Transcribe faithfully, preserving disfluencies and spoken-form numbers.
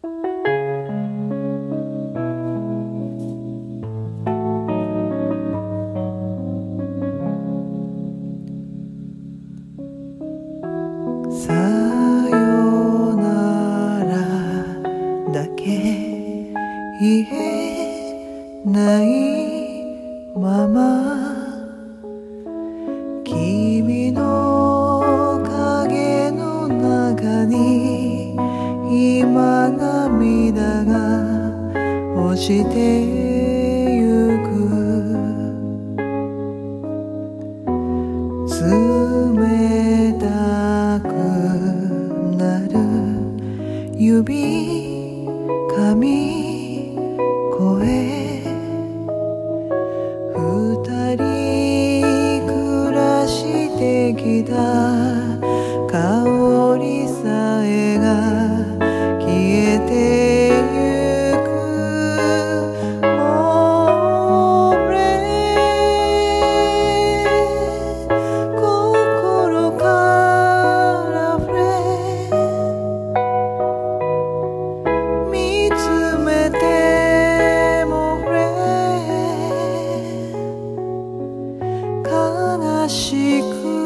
さよならだけ言えないまま君の影の中に今涙が落ちてゆく冷たくなる指髪声二人暮らしてきた香りさえが消えてゆくもう心から触れ見つめても触れ悲しく